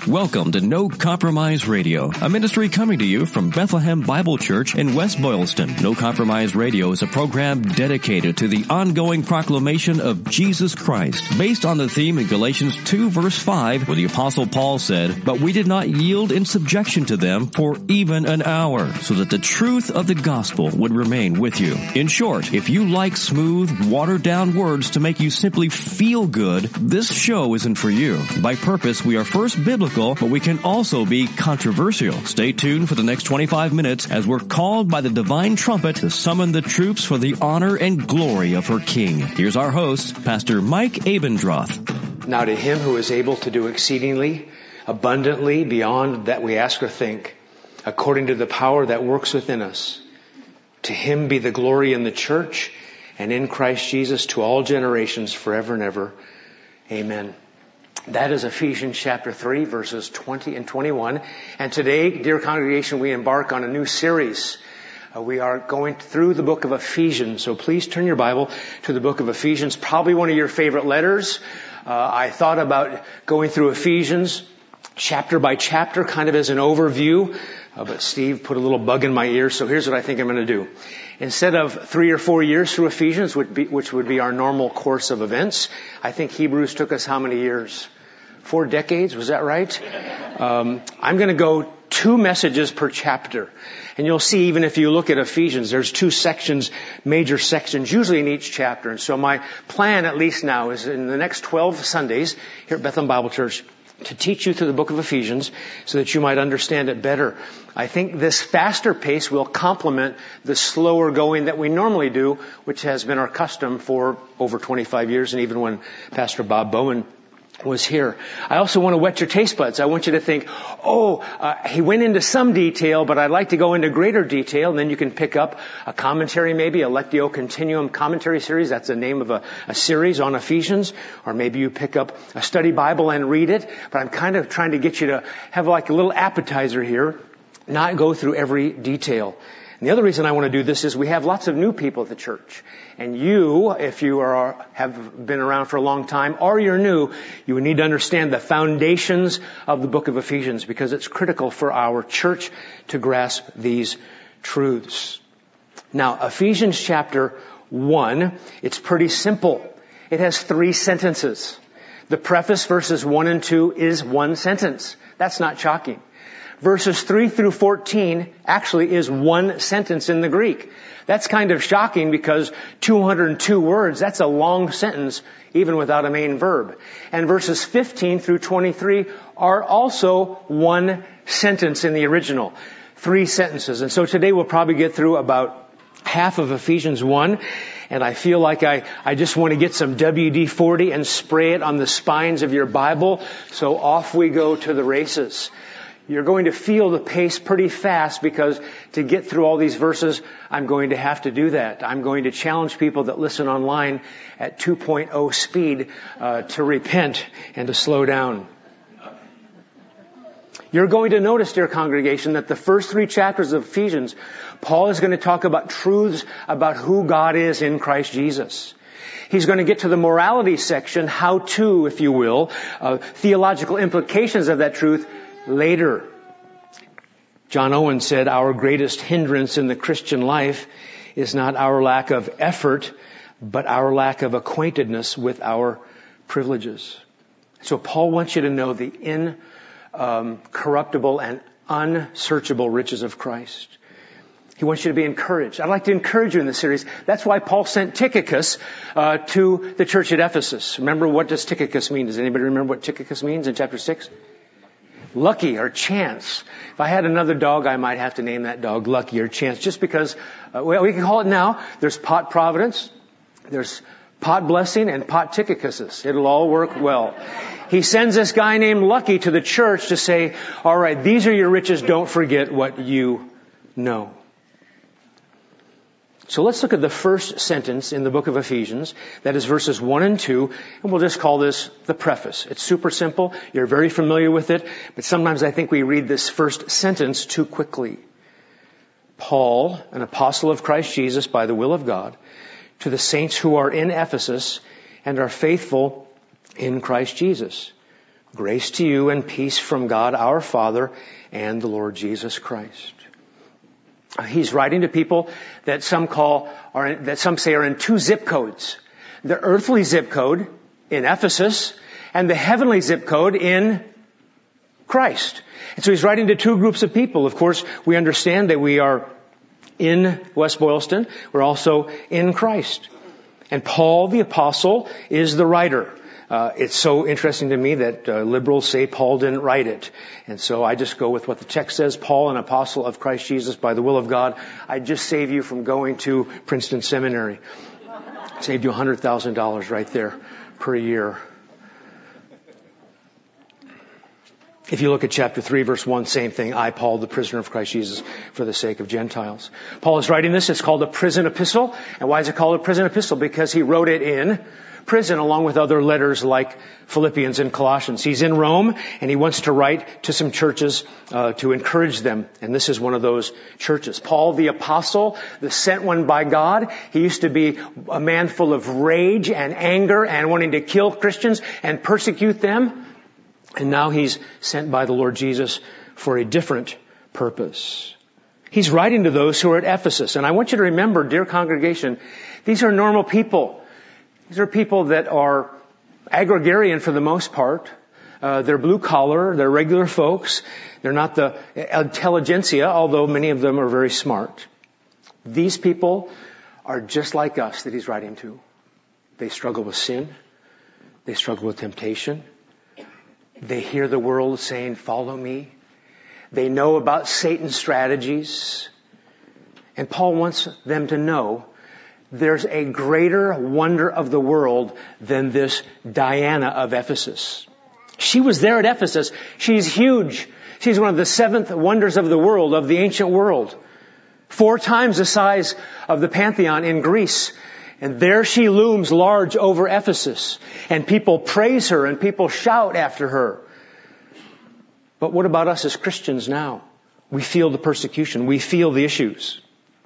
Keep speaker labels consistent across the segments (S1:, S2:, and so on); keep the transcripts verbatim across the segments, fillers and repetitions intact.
S1: Welcome to No Compromise Radio, a ministry coming to you from Bethlehem Bible Church in West Boylston. No Compromise Radio is a program dedicated to the ongoing proclamation of Jesus Christ, based on the theme in Galatians two verse five, where the Apostle Paul said, "But we did not yield in subjection to them for even an hour, so that the truth of the gospel would remain with you." In short, if you like smooth, watered-down words to make you simply feel good, this show isn't for you. By purpose, we are first biblical, but we can also be controversial. Stay tuned for the next twenty-five minutes as we're called by the divine trumpet to summon the troops for the honor and glory of her King. Here's our host, Pastor Mike Abendroth.
S2: Now to him who is able to do exceedingly, abundantly, beyond that we ask or think, according to the power that works within us, to him be the glory in the church and in Christ Jesus to all generations forever and ever. Amen. That is Ephesians chapter three, verses twenty and twenty-one. And today, dear congregation, we embark on a new series. Uh, we are going through the book of Ephesians. So please turn your Bible to the book of Ephesians, probably one of your favorite letters. Uh, I thought about going through Ephesians chapter by chapter, kind of as an overview. Uh, but Steve put a little bug in my ear, so here's what I think I'm going to do. Instead of three or four years through Ephesians, which, be, which would be our normal course of events, I think Hebrews took us how many years? Four decades, was that right? Um, I'm going to go two messages per chapter. And you'll see, even if you look at Ephesians, there's two sections, major sections, usually in each chapter. And so my plan, at least now, is in the next twelve Sundays here at Bethlehem Bible Church, to teach you through the book of Ephesians so that you might understand it better. I think this faster pace will complement the slower going that we normally do, which has been our custom for over twenty-five years, and even when Pastor Bob Bowen was here. I also want to whet your taste buds. I want you to think, oh, uh, he went into some detail, but I'd like to go into greater detail. And then you can pick up a commentary, maybe a Lectio Continuum commentary series. That's the name of a, a series on Ephesians. Or maybe you pick up a study Bible and read it. But I'm kind of trying to get you to have like a little appetizer here, not go through every detail. And the other reason I want to do this is we have lots of new people at the church. And you, if you are, have been around for a long time, or you're new, you would need to understand the foundations of the book of Ephesians, because it's critical for our church to grasp these truths. Now, Ephesians chapter one, it's pretty simple. It has three sentences. The preface, verses one and two, is one sentence. That's not shocking. Verses three through fourteen actually is one sentence in the Greek. That's kind of shocking because two hundred two words, that's a long sentence even without a main verb. And verses fifteen through twenty-three are also one sentence in the original. Three sentences. And so today we'll probably get through about half of Ephesians one. And I feel like I, I just want to get some W D forty and spray it on the spines of your Bible. So off we go to the races. You're going to feel the pace pretty fast, because to get through all these verses, I'm going to have to do that. I'm going to challenge people that listen online at two point oh speed uh, to repent and to slow down. You're going to notice, dear congregation, that the first three chapters of Ephesians, Paul is going to talk about truths about who God is in Christ Jesus. He's going to get to the morality section, how to, if you will, uh, theological implications of that truth later. John Owen said, our greatest hindrance in the Christian life is not our lack of effort, but our lack of acquaintedness with our privileges. So Paul wants you to know the incorruptible and unsearchable riches of Christ. He wants you to be encouraged. I'd like to encourage you in this series. That's why Paul sent Tychicus uh, to the church at Ephesus. Remember, what does Tychicus mean? Does anybody remember what Tychicus means in chapter six? Lucky or chance. If I had another dog, I might have to name that dog Lucky or Chance, just because, uh, well, we can call it now. There's pot providence, there's pot blessing, and pot Tychicuses. It'll all work well. He sends this guy named Lucky to the church to say, all right, these are your riches. Don't forget what you know. So let's look at the first sentence in the book of Ephesians. That is verses one and two. And we'll just call this the preface. It's super simple. You're very familiar with it. But sometimes I think we read this first sentence too quickly. Paul, an apostle of Christ Jesus by the will of God, to the saints who are in Ephesus and are faithful in Christ Jesus. Grace to you and peace from God our Father and the Lord Jesus Christ. He's writing to people that some call, are in, that some say are in two zip codes. The earthly zip code in Ephesus and the heavenly zip code in Christ. And so he's writing to two groups of people. Of course, we understand that we are in West Boylston. We're also in Christ. And Paul the Apostle is the writer. Uh, it's so interesting to me that uh, liberals say Paul didn't write it. And so I just go with what the text says, Paul, an apostle of Christ Jesus by the will of God. I just save you from going to Princeton Seminary. Saved you one hundred thousand dollars right there per year. If you look at chapter three, verse one, same thing. I, Paul, the prisoner of Christ Jesus, for the sake of Gentiles. Paul is writing this. It's called a prison epistle. And why is it called a prison epistle? Because he wrote it in prison along with other letters like Philippians and Colossians. He's in Rome and he wants to write to some churches uh, to encourage them. And this is one of those churches. Paul the Apostle, the sent one by God. He used to be a man full of rage and anger and wanting to kill Christians and persecute them. And now he's sent by the Lord Jesus for a different purpose. He's writing to those who are at Ephesus. And I want you to remember, dear congregation, these are normal people. These are people that are agrarian for the most part. Uh, they're blue collar. They're regular folks. They're not the intelligentsia, although many of them are very smart. These people are just like us that he's writing to. They struggle with sin. They struggle with temptation. They hear the world saying, follow me. They know about Satan's strategies. And Paul wants them to know there's a greater wonder of the world than this Diana of Ephesus. She was there at Ephesus. She's huge. She's one of the seventh wonders of the world, of the ancient world. Four times the size of the Pantheon in Greece. And there she looms large over Ephesus. And people praise her and people shout after her. But what about us as Christians now? We feel the persecution. We feel the issues.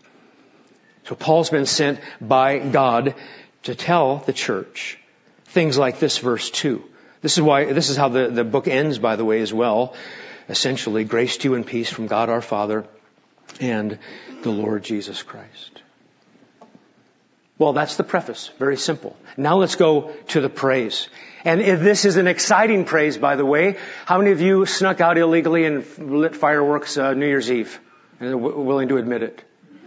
S2: So Paul's been sent by God to tell the church things like this, verse two. This is why, this is how the, the book ends, by the way, as well. Essentially, grace to you and peace from God our Father and the Lord Jesus Christ. Well, that's the preface. Very simple. Now let's go to the praise. And if this is an exciting praise, by the way. How many of you snuck out illegally and lit fireworks uh, New Year's Eve and are w- willing to admit it?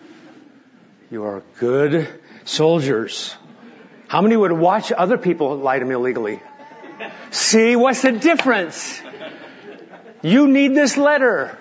S2: You are good soldiers. How many would watch other people light them illegally? See, what's the difference? You need this letter.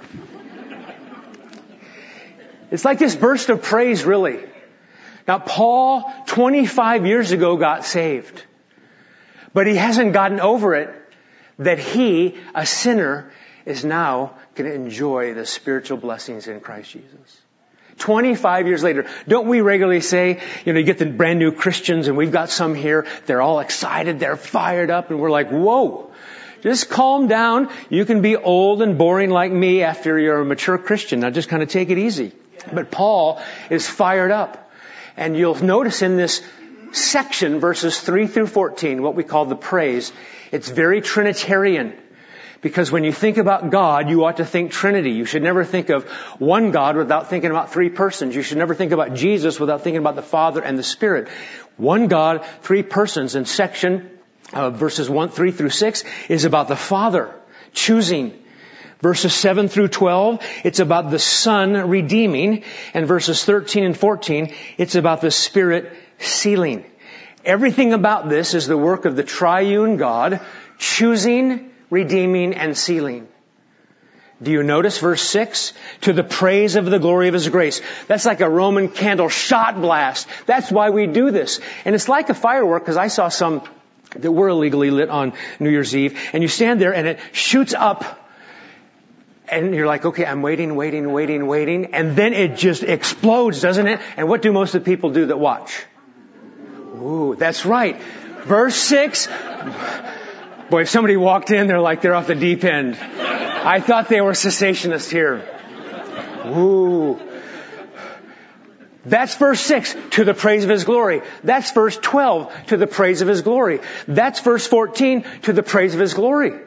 S2: It's like this burst of praise, really. Now, Paul, twenty-five years ago, got saved. But he hasn't gotten over it that he, a sinner, is now going to enjoy the spiritual blessings in Christ Jesus. twenty-five years later, don't we regularly say, you know, you get the brand new Christians and we've got some here, they're all excited, they're fired up, and we're like, whoa, just calm down. You can be old and boring like me after you're a mature Christian. Now just kind of take it easy. But Paul is fired up. And you'll notice in this section, verses three through fourteen, what we call the praise, it's very Trinitarian. Because when you think about God, you ought to think Trinity. You should never think of one God without thinking about three persons. You should never think about Jesus without thinking about the Father and the Spirit. One God, three persons. And section uh, verses one, three through six is about the Father choosing. Verses seven through twelve, it's about the Son redeeming. And verses thirteen and fourteen, it's about the Spirit sealing. Everything about this is the work of the triune God, choosing, redeeming, and sealing. Do you notice verse six? To the praise of the glory of His grace. That's like a Roman candle shot blast. That's why we do this. And it's like a firework, because I saw some that were illegally lit on New Year's Eve. And you stand there and it shoots up. And you're like, okay, I'm waiting, waiting, waiting, waiting. And then it just explodes, doesn't it? And what do most of the people do that watch? Ooh, that's right. Verse six. Boy, if somebody walked in, they're like, they're off the deep end. I thought they were cessationists here. Ooh. That's verse six, to the praise of His glory. That's verse twelve, to the praise of His glory. That's verse fourteen, to the praise of His glory.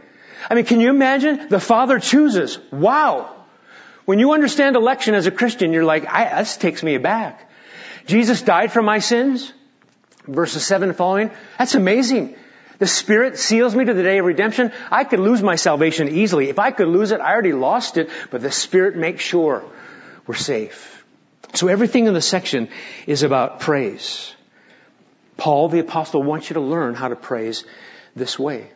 S2: I mean, can you imagine? The Father chooses. Wow. When you understand election as a Christian, you're like, I, this takes me aback. Jesus died for my sins. Verses seven and following. That's amazing. The Spirit seals me to the day of redemption. I could lose my salvation easily. If I could lose it, I already lost it. But the Spirit makes sure we're safe. So everything in the section is about praise. Paul, the apostle, wants you to learn how to praise this way.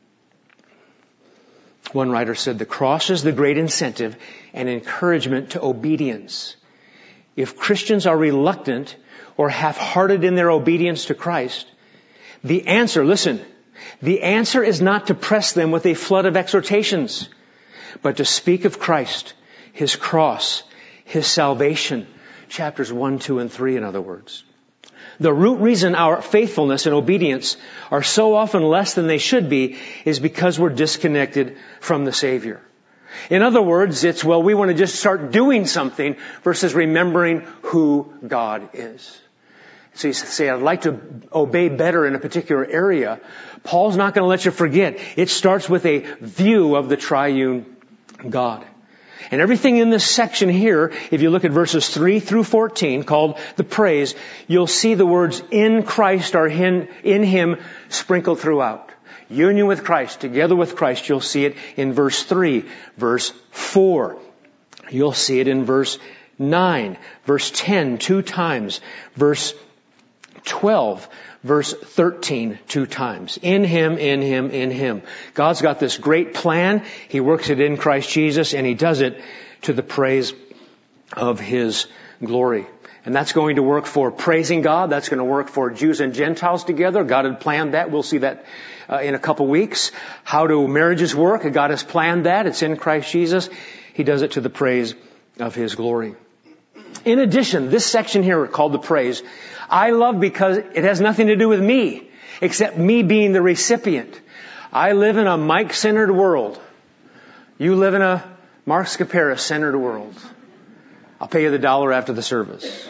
S2: One writer said, the cross is the great incentive and encouragement to obedience. If Christians are reluctant or half-hearted in their obedience to Christ, the answer, listen, the answer is not to press them with a flood of exhortations, but to speak of Christ, His cross, His salvation. Chapters one, two, and three, in other words. The root reason our faithfulness and obedience are so often less than they should be is because we're disconnected from the Savior. In other words, it's, well, we want to just start doing something versus remembering who God is. So you say, I'd like to obey better in a particular area. Paul's not going to let you forget. It starts with a view of the triune God. And everything in this section here, if you look at verses three through fourteen, called the praise, you'll see the words in Christ are in, in Him sprinkled throughout. Union with Christ, together with Christ, you'll see it in verse three, verse four. You'll see it in verse nine, verse ten, two times, verse twelve, verse thirteen, two times. In Him, in Him, in Him. God's got this great plan. He works it in Christ Jesus, and He does it to the praise of His glory. And that's going to work for praising God. That's going to work for Jews and Gentiles together. God had planned that. We'll see that uh, in a couple weeks. How do marriages work? God has planned that. It's in Christ Jesus. He does it to the praise of His glory. In addition, this section here called the praise, I love because it has nothing to do with me, except me being the recipient. I live in a Mike-centered world. You live in a Mark Scaparis-centered world. I'll pay you the dollar after the service.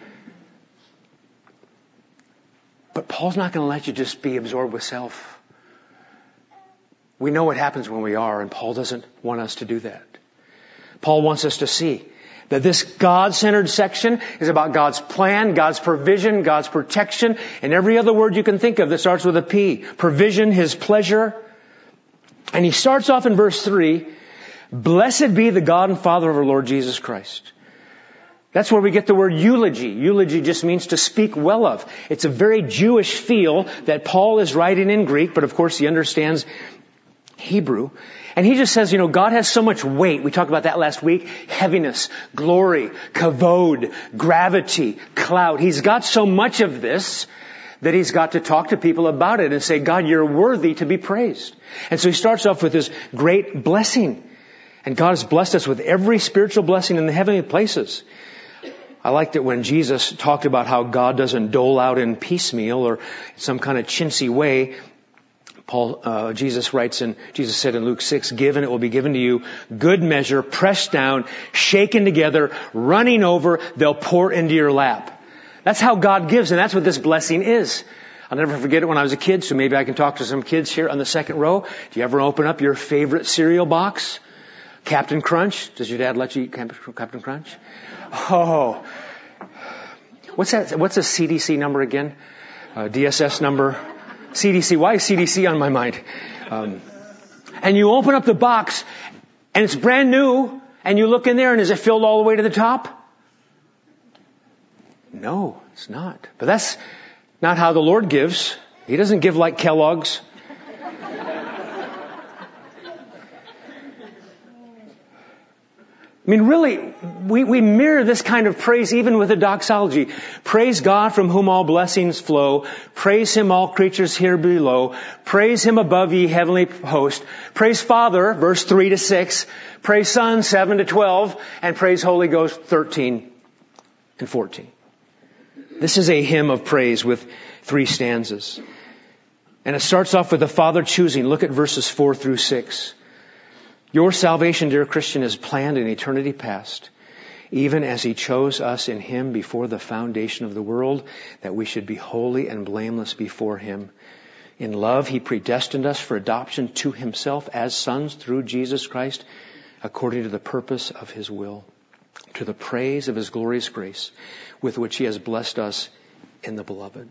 S2: But Paul's not going to let you just be absorbed with self. We know what happens when we are, and Paul doesn't want us to do that. Paul wants us to see that this God-centered section is about God's plan, God's provision, God's protection, and every other word you can think of that starts with a P. Provision, His pleasure. And he starts off in verse three, blessed be the God and Father of our Lord Jesus Christ. That's where we get the word eulogy. Eulogy just means to speak well of. It's a very Jewish feel that Paul is writing in Greek, but of course he understands Hebrew. And he just says, you know, God has so much weight. We talked about that last week. Heaviness, glory, kavod, gravity, cloud. He's got so much of this that he's got to talk to people about it and say, God, you're worthy to be praised. And so he starts off with this great blessing. And God has blessed us with every spiritual blessing in the heavenly places. I liked it when Jesus talked about how God doesn't dole out in piecemeal or some kind of chintzy way. Paul, uh, Jesus writes in, Jesus said in Luke six, give and it will be given to you, good measure, pressed down, shaken together, running over, they'll pour into your lap. That's how God gives, and that's what this blessing is. I'll never forget it when I was a kid, so maybe I can talk to some kids here on the second row. Do you ever open up your favorite cereal box? Captain Crunch? Does your dad let you eat Captain Crunch? Oh. What's that? What's a C D C number again? Uh, D S S number? C D C. Why is C D C on my mind? Um, and you open up the box, and it's brand new, and you look in there, and is it filled all the way to the top? No, it's not. But that's not how the Lord gives. He doesn't give like Kellogg's. I mean, really, we, we mirror this kind of praise even with a doxology. Praise God from whom all blessings flow. Praise Him, all creatures here below. Praise Him above ye heavenly host. Praise Father, verse three to six. Praise Son, seven to twelve. And praise Holy Ghost, thirteen and fourteen. This is a hymn of praise with three stanzas. And it starts off with the Father choosing. Look at verses four through six. Your salvation, dear Christian, is planned in eternity past, even as He chose us in Him before the foundation of the world, that we should be holy and blameless before Him In love, He predestined us for adoption to Himself as sons through Jesus Christ, according to the purpose of His will, to the praise of His glorious grace, with which He has blessed us in the Beloved.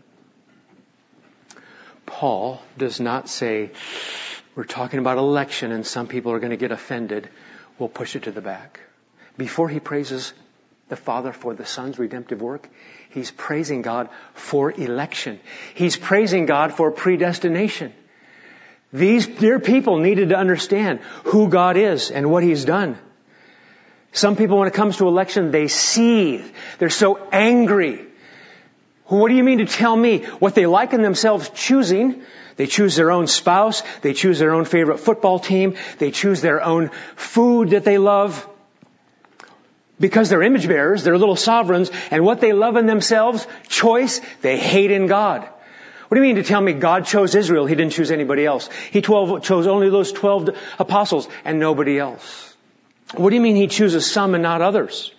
S2: Paul does not say, we're talking about election and some people are going to get offended. We'll push it to the back. Before he praises the Father for the Son's redemptive work, he's praising God for election. He's praising God for predestination. These dear people needed to understand who God is and what He's done. Some people, when it comes to election, they seethe. They're so angry. What do you mean to tell me what they like in themselves choosing? They choose their own spouse. They choose their own favorite football team. They choose their own food that they love. Because they're image bearers, they're little sovereigns, and what they love in themselves, choice, they hate in God. What do you mean to tell me God chose Israel? He didn't choose anybody else. He twelve, chose only those twelve apostles and nobody else. What do you mean He chooses some and not others?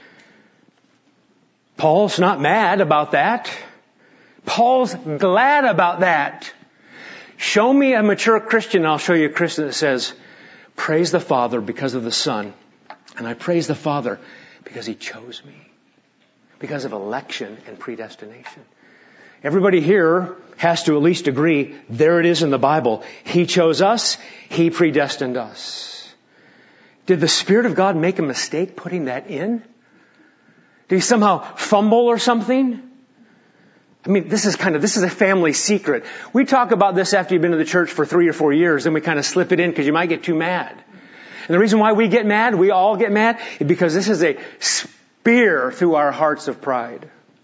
S2: Paul's not mad about that. Paul's glad about that. Show me a mature Christian, and I'll show you a Christian that says, praise the Father because of the Son. And I praise the Father because He chose me. Because of election and predestination. Everybody here has to at least agree, there it is in the Bible. He chose us. He predestined us. Did the Spirit of God make a mistake putting that in? Did He somehow fumble or something? I mean, this is kind of, this is a family secret. We talk about this after you've been to the church for three or four years, and we kind of slip it in because you might get too mad. And the reason why we get mad, we all get mad, is because this is a spear through our hearts of pride.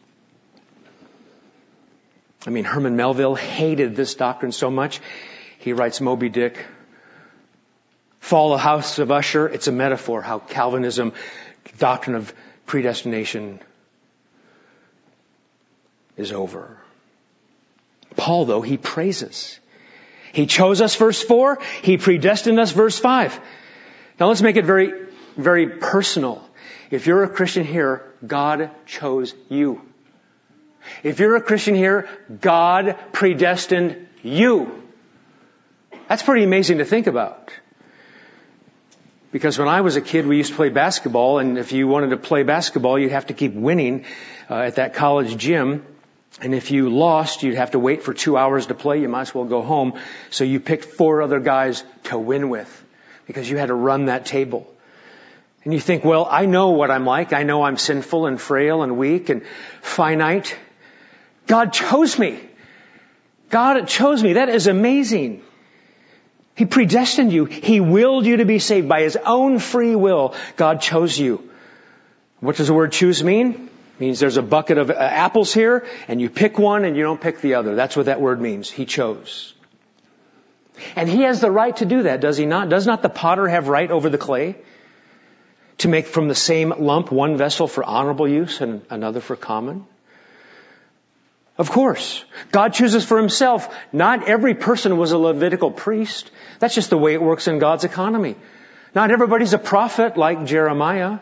S2: I mean, Herman Melville hated this doctrine so much, he writes Moby Dick, Fall of House of Usher, it's a metaphor how Calvinism, doctrine of predestination is over. Paul, though, he praises. He chose us, verse four. He predestined us, verse five. Now let's make it very, very personal. If you're a Christian here, God chose you. If you're a Christian here, God predestined you. That's pretty amazing to think about. Because when I was a kid, we used to play basketball, and if you wanted to play basketball, you'd have to keep winning uh, at that college gym. And if you lost, you'd have to wait for two hours to play. You might as well go home. So you picked four other guys to win with because you had to run that table. And you think, well, I know what I'm like. I know I'm sinful and frail and weak and finite. God chose me. God chose me. That is amazing. He predestined you. He willed you to be saved by His own free will. God chose you. What does the word choose mean? It means there's a bucket of apples here and you pick one and you don't pick the other. That's what that word means. He chose. And He has the right to do that, does He not? Does not the potter have right over the clay? To make from the same lump one vessel for honorable use and another for common? Of course. God chooses for Himself. Not every person was a Levitical priest. That's just the way it works in God's economy. Not everybody's a prophet like Jeremiah.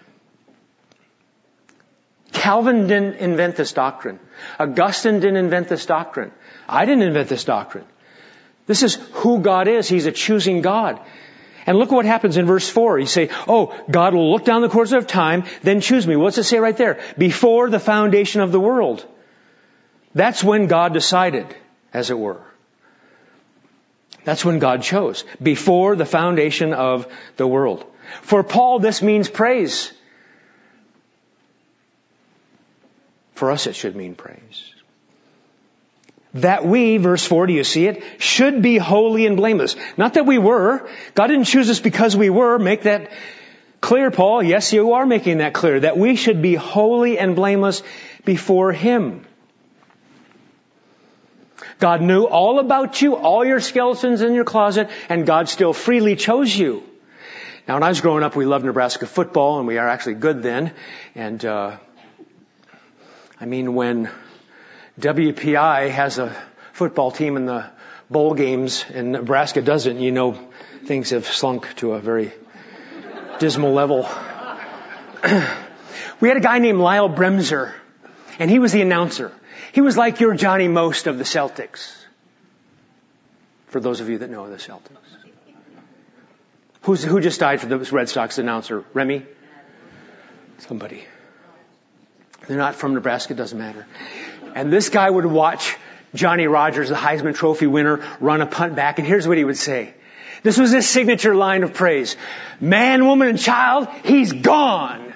S2: Calvin didn't invent this doctrine. Augustine didn't invent this doctrine. I didn't invent this doctrine. This is who God is. He's a choosing God. And look what happens in verse four. You say, oh, God will look down the course of time, then choose me. What's it say right there? Before the foundation of the world. That's when God decided, as it were. That's when God chose. Before the foundation of the world. For Paul, this means praise. For us, it should mean praise. That we, verse four, do you see it? Should be holy and blameless. Not that we were. God didn't choose us because we were. Make that clear, Paul. Yes, you are making that clear. That we should be holy and blameless before Him. God knew all about you, all your skeletons in your closet, and God still freely chose you. Now, when I was growing up, we loved Nebraska football, and we are actually good then. And, uh, I mean, when W P I has a football team in the bowl games and Nebraska doesn't, you know, things have slunk to a very dismal level. We had a guy named Lyle Bremser, and he was the announcer. He was like your Johnny Most of the Celtics. For those of you that know the Celtics. Who's, who just died for the Red Sox announcer? Remy? Somebody. They're not from Nebraska, it doesn't matter. And this guy would watch Johnny Rogers, the Heisman Trophy winner, run a punt back, and here's what he would say. This was his signature line of praise. Man, woman, and child, he's gone.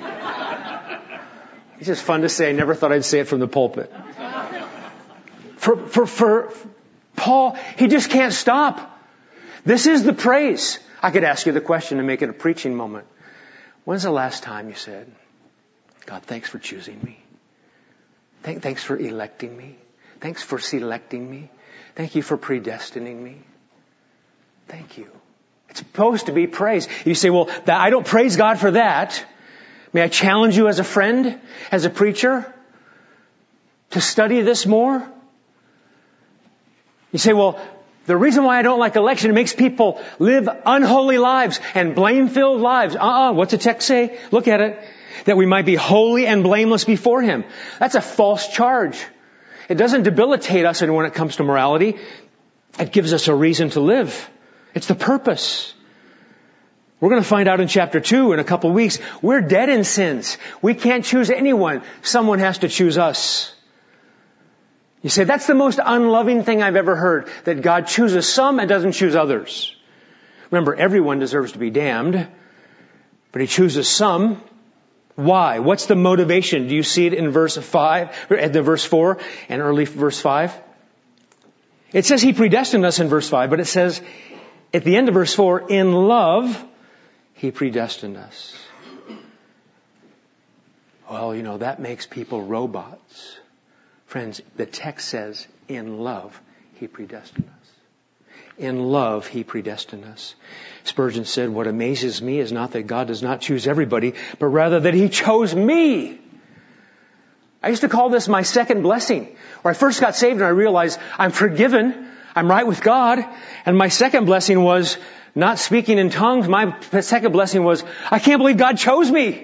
S2: It's just fun to say. I never thought I'd say it from the pulpit. For, for, for Paul, he just can't stop. This is the praise. I could ask you the question and make it a preaching moment. When's the last time you said, God, thanks for choosing me. Thank, thanks for electing me. Thanks for selecting me. Thank you for predestining me. Thank you. It's supposed to be praise. You say, well, that, I don't praise God for that. May I challenge you as a friend, as a preacher, to study this more? You say, well, the reason why I don't like election, it makes people live unholy lives and blame-filled lives. Uh-uh, what's the text say? Look at it. That we might be holy and blameless before Him. That's a false charge. It doesn't debilitate us when it comes to morality. It gives us a reason to live. It's the purpose. We're going to find out in chapter two in a couple of weeks. We're dead in sins. We can't choose anyone. Someone has to choose us. You say, that's the most unloving thing I've ever heard, that God chooses some and doesn't choose others. Remember, everyone deserves to be damned, but He chooses some. Why? What's the motivation? Do you see it in verse five, at the verse four and early verse five? It says He predestined us in verse five, but it says at the end of verse four, in love, He predestined us. Well, you know, that makes people robots. Friends, the text says, in love, He predestined us. In love, He predestined us. Spurgeon said, what amazes me is not that God does not choose everybody, but rather that He chose me. I used to call this my second blessing. When I first got saved and I realized I'm forgiven, I'm right with God, and my second blessing was not speaking in tongues. My second blessing was, I can't believe God chose me.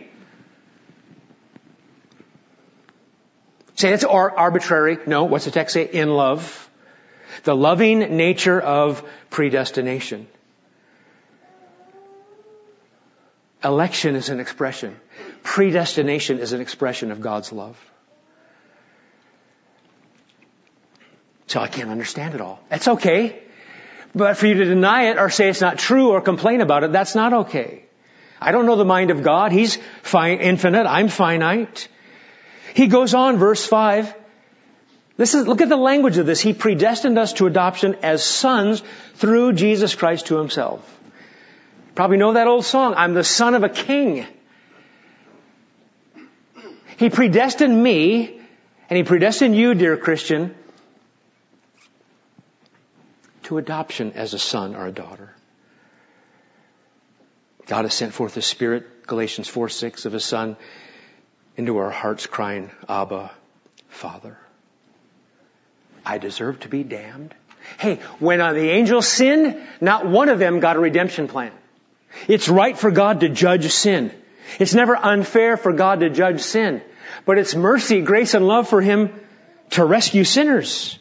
S2: Say that's arbitrary. No, what's the text say? In love. The loving nature of predestination. Election is an expression. Predestination is an expression of God's love. So I can't understand it all. That's okay. But for you to deny it or say it's not true or complain about it, that's not okay. I don't know the mind of God. He's fi- infinite. I'm finite. He goes on, verse five. This is, look at the language of this. He predestined us to adoption as sons through Jesus Christ to Himself. Probably know that old song, I'm the son of a king. He predestined me, and He predestined you, dear Christian, to adoption as a son or a daughter. God has sent forth His Spirit, Galatians four six, of His Son, into our hearts crying, Abba, Father. I deserve to be damned. Hey, when uh, the angels sinned, not one of them got a redemption plan. It's right for God to judge sin. It's never unfair for God to judge sin. But it's mercy, grace, and love for Him to rescue sinners.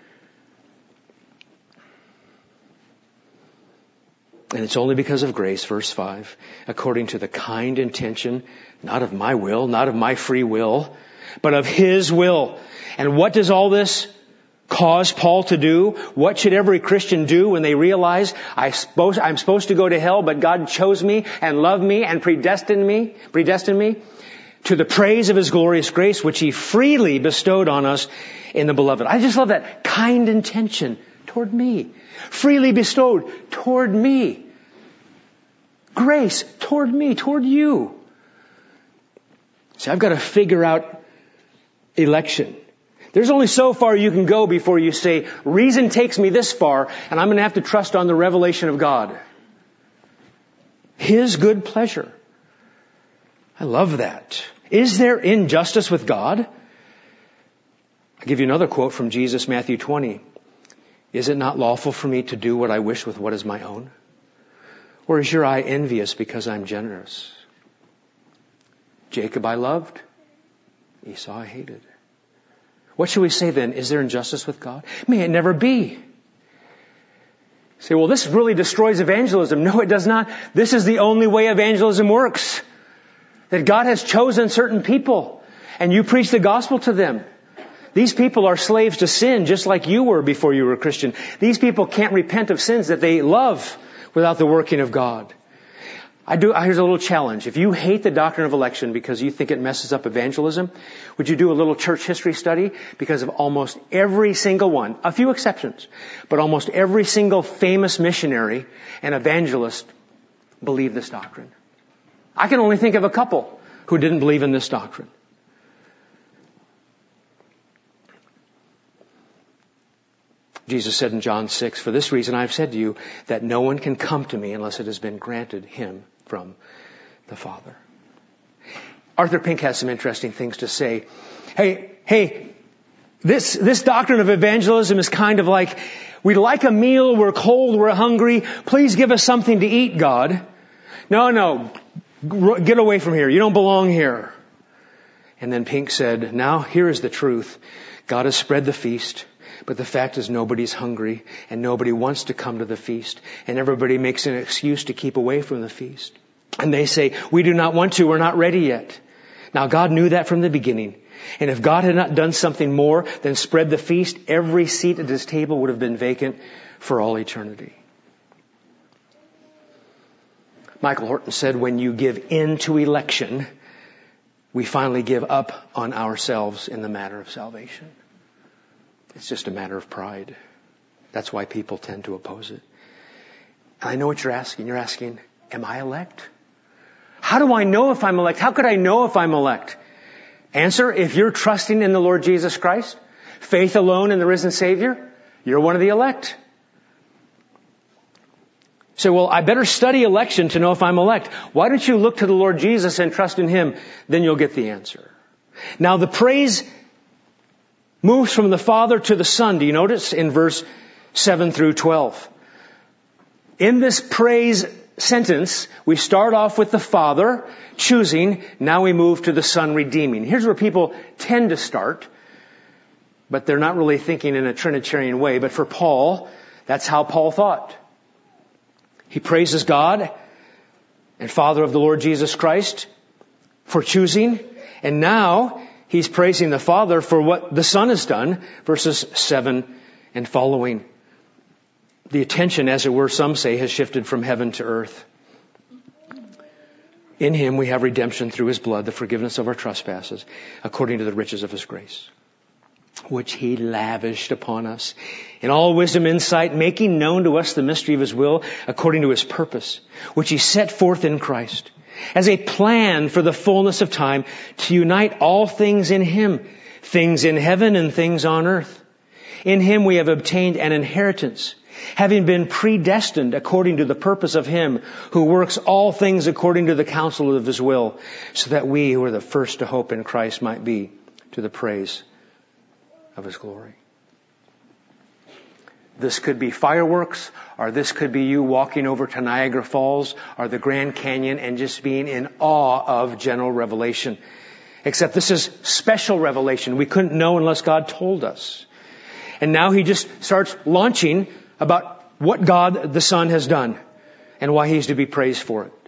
S2: And it's only because of grace, verse five, according to the kind intention, not of my will, not of my free will, but of His will. And what does all this cause Paul to do? What should every Christian do when they realize I suppose, I'm supposed to go to hell, but God chose me and loved me and predestined me, predestined me to the praise of His glorious grace, which He freely bestowed on us in the Beloved. I just love that kind intention toward me. Freely bestowed toward me. Grace toward me, toward you. See, I've got to figure out election. There's only so far you can go before you say, reason takes me this far, and I'm going to have to trust on the revelation of God. His good pleasure. I love that. Is there injustice with God? I'll give you another quote from Jesus, Matthew twenty. Is it not lawful for me to do what I wish with what is my own? Or is your eye envious because I'm generous? Jacob I loved, Esau I hated. What should we say then? Is there injustice with God? May it never be. Say, well, this really destroys evangelism. No, it does not. This is the only way evangelism works. That God has chosen certain people, and you preach the gospel to them. These people are slaves to sin, just like you were before you were a Christian. These people can't repent of sins that they love without the working of God. I do, here's a little challenge. If you hate the doctrine of election because you think it messes up evangelism, would you do a little church history study? Because of almost every single one, a few exceptions, but almost every single famous missionary and evangelist believed this doctrine. I can only think of a couple who didn't believe in this doctrine. Jesus said in John six, for this reason I have said to you that no one can come to me unless it has been granted him from the Father. Arthur Pink has some interesting things to say. Hey, hey, this, this doctrine of evangelism is kind of like, we like a meal, we're cold, we're hungry, please give us something to eat, God. No, no, get away from here, you don't belong here. And then Pink said, now here is the truth. God has spread the feast. But the fact is nobody's hungry and nobody wants to come to the feast. And everybody makes an excuse to keep away from the feast. And they say, we do not want to, we're not ready yet. Now God knew that from the beginning. And if God had not done something more than spread the feast, every seat at his table would have been vacant for all eternity. Michael Horton said, when you give in to election, we finally give up on ourselves in the matter of salvation. It's just a matter of pride. That's why people tend to oppose it. And I know what you're asking. You're asking, am I elect? How do I know if I'm elect? How could I know if I'm elect? Answer, if you're trusting in the Lord Jesus Christ, faith alone in the risen Savior, you're one of the elect. So, well, I better study election to know if I'm elect. Why don't you look to the Lord Jesus and trust in Him? Then you'll get the answer. Now, the praise moves from the Father to the Son. Do you notice in verse seven through twelve? In this praise sentence, we start off with the Father choosing. Now we move to the Son redeeming. Here's where people tend to start, but they're not really thinking in a Trinitarian way. But for Paul, that's how Paul thought. He praises God and Father of the Lord Jesus Christ for choosing. And now he's praising the Father for what the Son has done, verses seven and following. The attention, as it were, some say, has shifted from heaven to earth. In Him we have redemption through His blood, the forgiveness of our trespasses, according to the riches of His grace, which He lavished upon us in all wisdom, insight, making known to us the mystery of His will, according to His purpose, which He set forth in Christ, as a plan for the fullness of time to unite all things in Him, things in heaven and things on earth. In Him we have obtained an inheritance, having been predestined according to the purpose of Him who works all things according to the counsel of His will, so that we who are the first to hope in Christ might be to the praise of His glory. This could be fireworks, or this could be you walking over to Niagara Falls or the Grand Canyon and just being in awe of general revelation. Except this is special revelation. We couldn't know unless God told us. And now he just starts launching about what God the Son has done and why He's to be praised for it.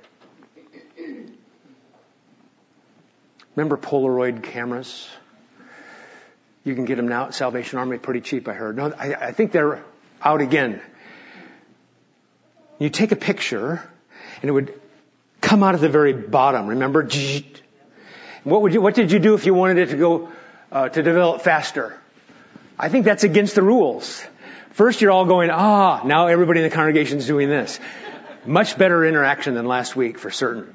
S2: Remember Polaroid cameras? You can get them now at Salvation Army pretty cheap, I heard. No, I, I think they're out again. You take a picture and it would come out at the very bottom. Remember? What would you, what did you do if you wanted it to go, uh, to develop faster? I think that's against the rules. First you're all going, ah, now everybody in the congregation is doing this. Much better interaction than last week for certain.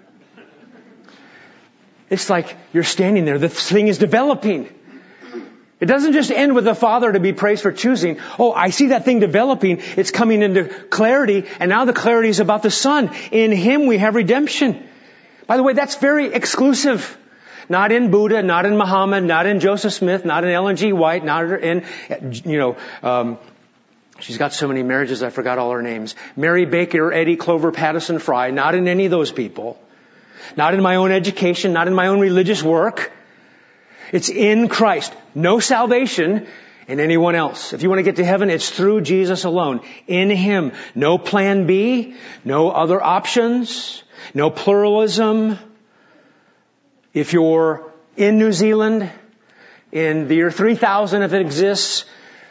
S2: It's like you're standing there, the thing is developing. It doesn't just end with the Father to be praised for choosing. Oh, I see that thing developing. It's coming into clarity. And now the clarity is about the Son. In Him we have redemption. By the way, that's very exclusive. Not in Buddha, not in Muhammad, not in Joseph Smith, not in Ellen G. White, not in, you know, um, she's got so many marriages I forgot all her names. Mary Baker, Eddie Clover, Patterson Fry. Not in any of those people. Not in my own education, not in my own religious work. It's in Christ. No salvation in anyone else. If you want to get to heaven, it's through Jesus alone. In Him. No plan B, no other options, no pluralism. If you're in New Zealand, in the year three thousand, if it exists,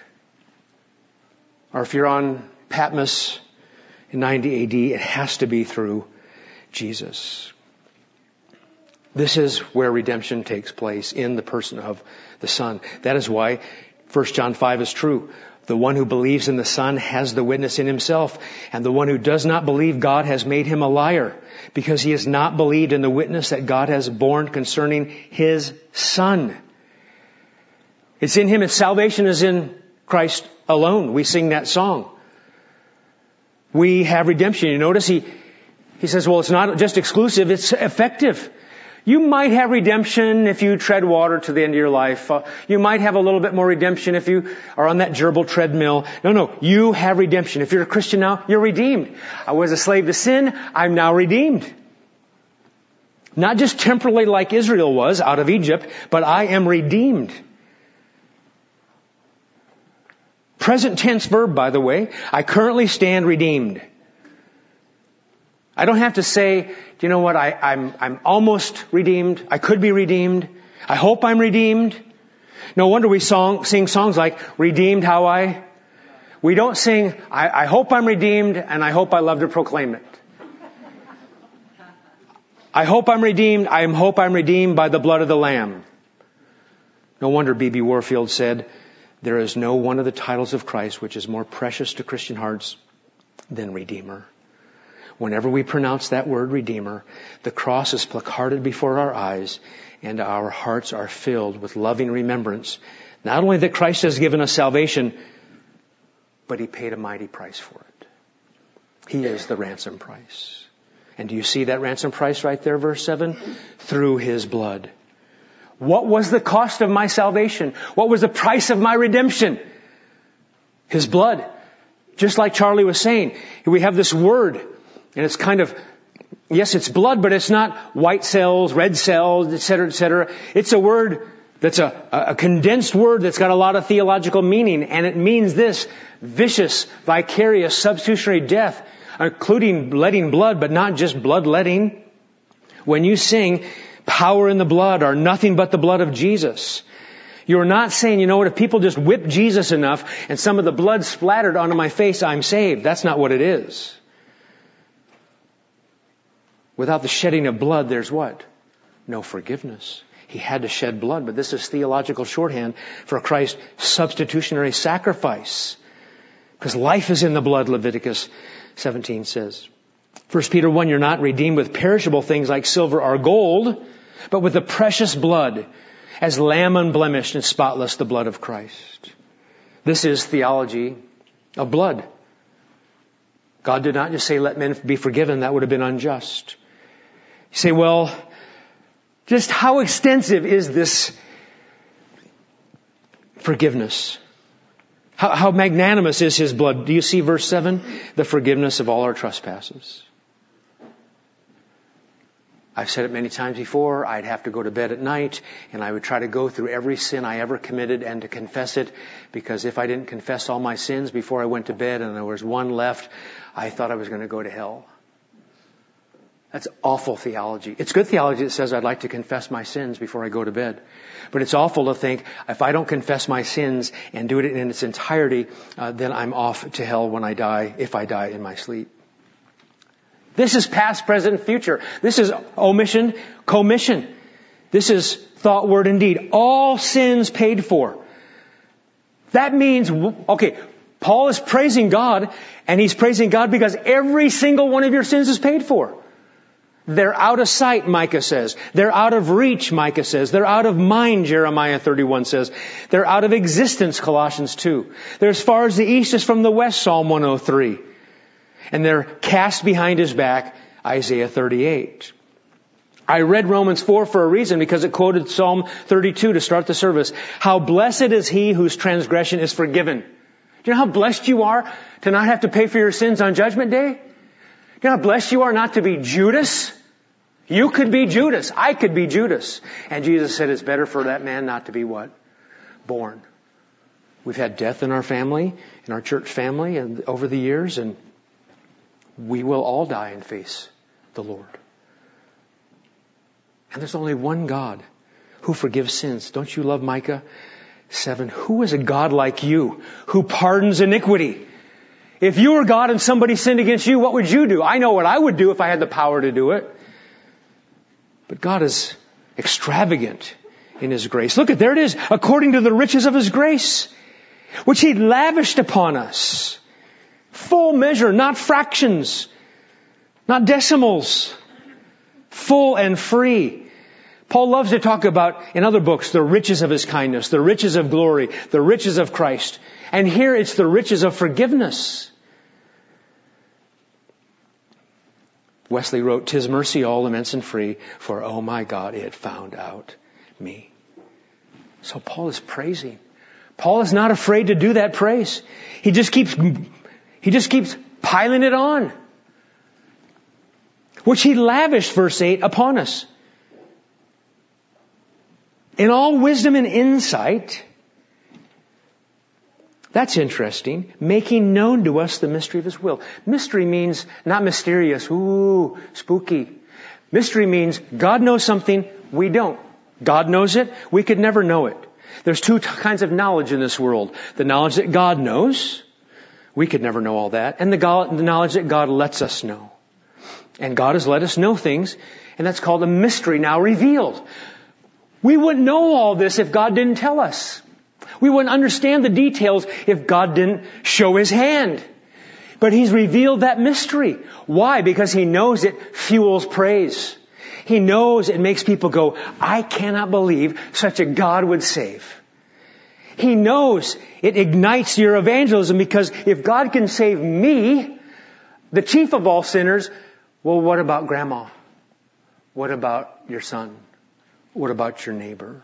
S2: or if you're on Patmos in ninety A D, it has to be through Jesus. This is where redemption takes place, in the person of the Son. That is why First John five is true. The one who believes in the Son has the witness in himself, and the one who does not believe God has made him a liar, because he has not believed in the witness that God has borne concerning His Son. It's in Him, and salvation is in Christ alone. We sing that song. We have redemption. You notice he, he says, well, it's not just exclusive, it's effective. You might have redemption if you tread water to the end of your life. Uh, you might have a little bit more redemption if you are on that gerbil treadmill. No, no, you have redemption. If you're a Christian now, you're redeemed. I was a slave to sin, I'm now redeemed. Not just temporally like Israel was out of Egypt, but I am redeemed. Present tense verb, by the way. I currently stand redeemed. I don't have to say, do you know what, I, I'm, I'm almost redeemed. I could be redeemed. I hope I'm redeemed. No wonder we song, sing songs like, redeemed how I. We don't sing, I, I hope I'm redeemed and I hope I love to proclaim it. I hope I'm redeemed. I hope I'm redeemed by the blood of the Lamb. No wonder B B Warfield said, there is no one of the titles of Christ which is more precious to Christian hearts than Redeemer. Whenever we pronounce that word Redeemer, the cross is placarded before our eyes and our hearts are filled with loving remembrance. Not only that Christ has given us salvation, but He paid a mighty price for it. He is the ransom price. And do you see that ransom price right there, verse seven? Through His blood. What was the cost of my salvation? What was the price of my redemption? His blood. Just like Charlie was saying, we have this word, and it's kind of, yes, it's blood, but it's not white cells, red cells, et cetera, et cetera. It's a word that's a, a condensed word that's got a lot of theological meaning, and it means this: vicious, vicarious, substitutionary death, including letting blood, but not just bloodletting. When you sing, power in the blood, or nothing but the blood of Jesus, you're not saying, you know what, if people just whip Jesus enough and some of the blood splattered onto my face, I'm saved. That's not what it is. Without the shedding of blood, there's what? No forgiveness. He had to shed blood, but this is theological shorthand for Christ's substitutionary sacrifice. Because life is in the blood, Leviticus seventeen says. First Peter one, you're not redeemed with perishable things like silver or gold, but with the precious blood, as lamb unblemished and spotless, the blood of Christ. This is theology of blood. God did not just say, let men be forgiven. That would have been unjust. You say, well, just how extensive is this forgiveness? How, how magnanimous is His blood? Do you see verse seven? The forgiveness of all our trespasses. I've said it many times before. I'd have to go to bed at night and I would try to go through every sin I ever committed and to confess it, because if I didn't confess all my sins before I went to bed and there was one left, I thought I was going to go to hell. That's awful theology. It's good theology that says I'd like to confess my sins before I go to bed. But it's awful to think if I don't confess my sins and do it in its entirety, uh, then I'm off to hell when I die, if I die in my sleep. This is past, present, future. This is omission, commission. This is thought, word, and deed. All sins paid for. That means, okay, Paul is praising God, and he's praising God because every single one of your sins is paid for. They're out of sight, Micah says. They're out of reach, Micah says. They're out of mind, Jeremiah thirty-one says. They're out of existence, Colossians two. They're as far as the east is from the west, Psalm one oh three. And they're cast behind His back, Isaiah thirty-eight. I read Romans four for a reason, because it quoted Psalm thirty-two to start the service. How blessed is he whose transgression is forgiven. Do you know how blessed you are to not have to pay for your sins on Judgment Day? Do you know how blessed you are not to be Judas? You could be Judas. I could be Judas. And Jesus said it's better for that man not to be what? Born. We've had death in our family, in our church family, and over the years, and we will all die and face the Lord. And there's only one God who forgives sins. Don't you love Micah seven? Who is a God like you who pardons iniquity? If you were God and somebody sinned against you, what would you do? I know what I would do if I had the power to do it. But God is extravagant in His grace. Look at, there it is. According to the riches of His grace, which He lavished upon us. Full measure, not fractions, not decimals. Full and free. Paul loves to talk about, in other books, the riches of His kindness, the riches of glory, the riches of Christ. And here it's the riches of forgiveness. Wesley wrote, "'Tis mercy all immense and free, for oh my God, it found out me." So Paul is praising. Paul is not afraid to do that praise. He just keeps, he just keeps piling it on. Which He lavished, verse eight, upon us. In all wisdom and insight. That's interesting. Making known to us the mystery of His will. Mystery means not mysterious. Ooh, spooky. Mystery means God knows something we don't. God knows it. We could never know it. There's two t- kinds of knowledge in this world. The knowledge that God knows. We could never know all that. And the, God, the knowledge that God lets us know. And God has let us know things. And that's called a mystery now revealed. We wouldn't know all this if God didn't tell us. We wouldn't understand the details if God didn't show His hand. But He's revealed that mystery. Why? Because He knows it fuels praise. He knows it makes people go, I cannot believe such a God would save. He knows it ignites your evangelism because if God can save me, the chief of all sinners, well, what about grandma? What about your son? What about your neighbor?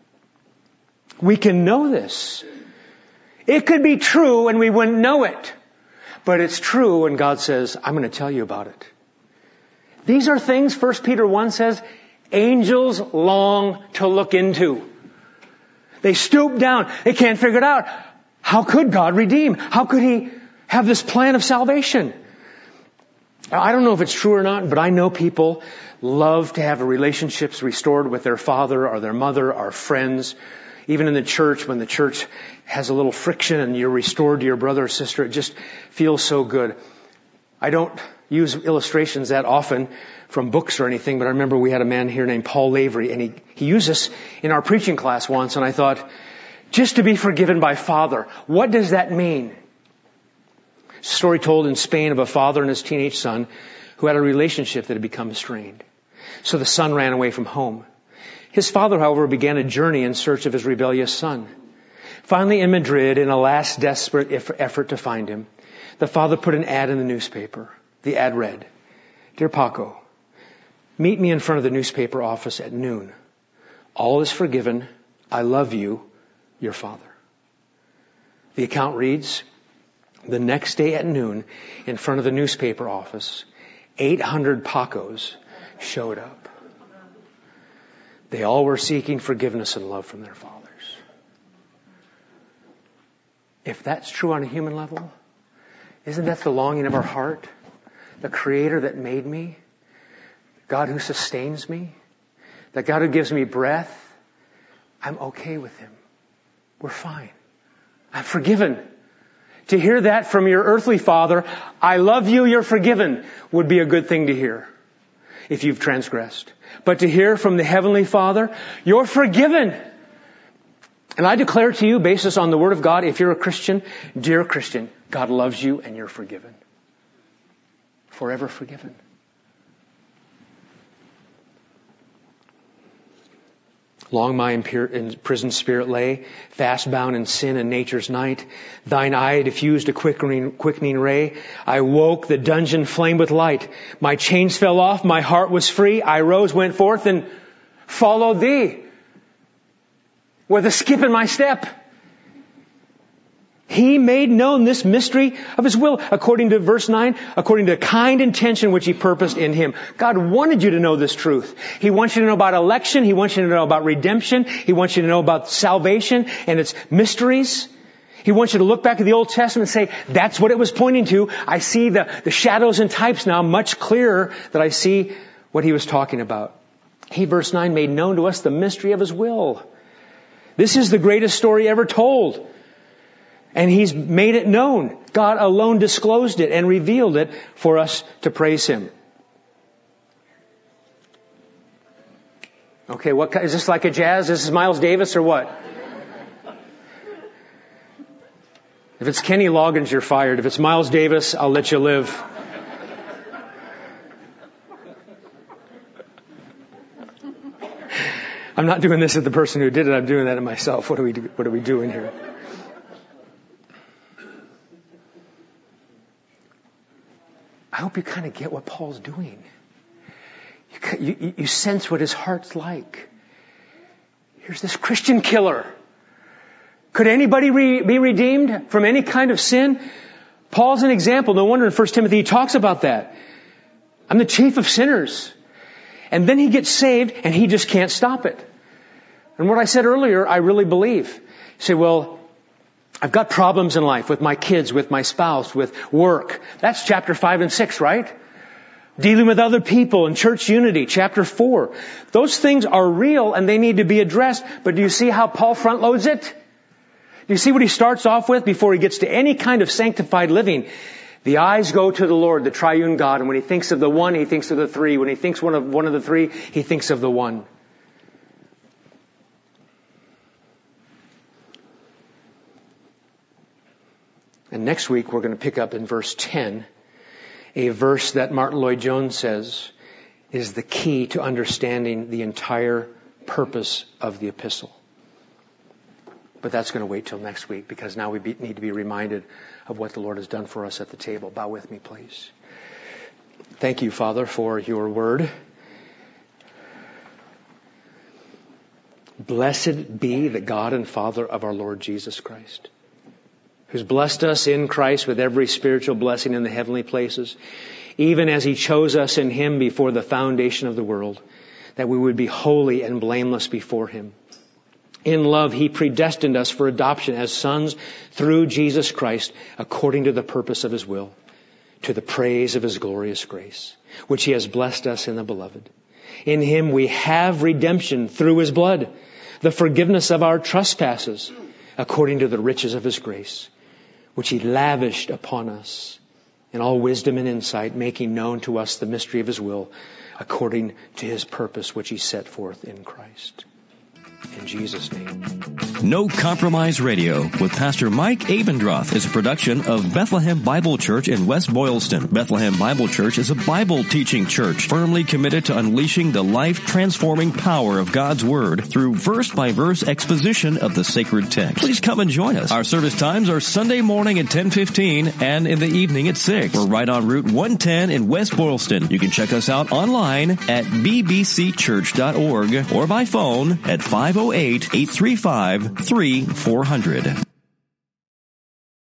S2: We can know this. It could be true and we wouldn't know it. But it's true and God says, I'm going to tell you about it. These are things, First Peter one says, angels long to look into. They stoop down. They can't figure it out. How could God redeem? How could He have this plan of salvation? I don't know if it's true or not, but I know people love to have relationships restored with their father or their mother or friends. Even in the church, when the church has a little friction and you're restored to your brother or sister, it just feels so good. I don't use illustrations that often from books or anything, but I remember we had a man here named Paul Lavery, and he, he used this in our preaching class once, and I thought, just to be forgiven by Father, what does that mean? A story told in Spain of a father and his teenage son who had a relationship that had become strained. So the son ran away from home. His father, however, began a journey in search of his rebellious son. Finally, in Madrid, in a last desperate effort to find him, the father put an ad in the newspaper. The ad read, Dear Paco, meet me in front of the newspaper office at noon. All is forgiven. I love you, your father. The account reads, the next day at noon, in front of the newspaper office, eight hundred Pacos showed up. They all were seeking forgiveness and love from their fathers. If that's true on a human level, isn't that the longing of our heart? The Creator that made me, God who sustains me, the God who gives me breath, I'm okay with Him. We're fine. I'm forgiven. To hear that from your earthly father, I love you, you're forgiven, would be a good thing to hear if you've transgressed. But to hear from the Heavenly Father, you're forgiven. And I declare to you, basis on the Word of God, if you're a Christian, dear Christian, God loves you and you're forgiven. Forever forgiven. Long my imprisoned spirit lay, fast bound in sin and nature's night. Thine eye diffused a quickening, quickening ray. I woke, the dungeon flamed with light. My chains fell off, my heart was free. I rose, went forth, and followed Thee. With a skip in my step. He made known this mystery of His will, according to verse nine, according to kind intention which He purposed in Him. God wanted you to know this truth. He wants you to know about election. He wants you to know about redemption. He wants you to know about salvation and its mysteries. He wants you to look back at the Old Testament and say, that's what it was pointing to. I see the, the shadows and types now much clearer that I see what he was talking about. He, verse nine, made known to us the mystery of his will. This is the greatest story ever told. And he's made it known. God alone disclosed it and revealed it for us to praise him. Okay, what is this, like a jazz? This is Miles Davis or what? If it's Kenny Loggins, you're fired. If it's Miles Davis, I'll let you live. I'm not doing this at the person who did it. I'm doing that at myself. What are we do, what are we doing here? I hope you kind of get what Paul's doing. You, you, you sense what his heart's like. Here's this Christian killer. Could anybody re, be redeemed from any kind of sin? Paul's an example. No wonder in First Timothy he talks about that. I'm the chief of sinners. And then he gets saved and he just can't stop it. And what I said earlier, I really believe. You say, well, I've got problems in life with my kids, with my spouse, with work. That's chapter five and six, right? Dealing with other people and church unity, chapter four. Those things are real and they need to be addressed. But do you see how Paul front loads it? Do you see what he starts off with before he gets to any kind of sanctified living? The eyes go to the Lord, the triune God. And when he thinks of the one, he thinks of the three. When he thinks one of one of the three, he thinks of the one. And next week we're going to pick up in verse ten, a verse that Martin Lloyd-Jones says is the key to understanding the entire purpose of the epistle. But that's going to wait till next week because now we be, need to be reminded of what the Lord has done for us at the table. Bow with me, please. Thank you, Father, for your word. Blessed be the God and Father of our Lord Jesus Christ, who's blessed us in Christ with every spiritual blessing in the heavenly places, even as he chose us in him before the foundation of the world, that we would be holy and blameless before him. In love, he predestined us for adoption as sons through Jesus Christ, according to the purpose of his will, to the praise of his glorious grace, which he has blessed us in the beloved. In him we have redemption through his blood, the forgiveness of our trespasses, according to the riches of his grace, which he lavished upon us in all wisdom and insight, making known to us the mystery of his will, according to his purpose, which he set forth in Christ. In Jesus' name.
S1: No Compromise Radio with Pastor Mike Abendroth is a production of Bethlehem Bible Church in West Boylston. Bethlehem Bible Church is a Bible teaching church firmly committed to unleashing the life-transforming power of God's Word through verse-by-verse exposition of the sacred text. Please come and join us. Our service times are Sunday morning at ten fifteen and in the evening at six. We're right on Route one ten in West Boylston. You can check us out online at b b c church dot org or by phone at five oh eight, eight three five, three four zero zero.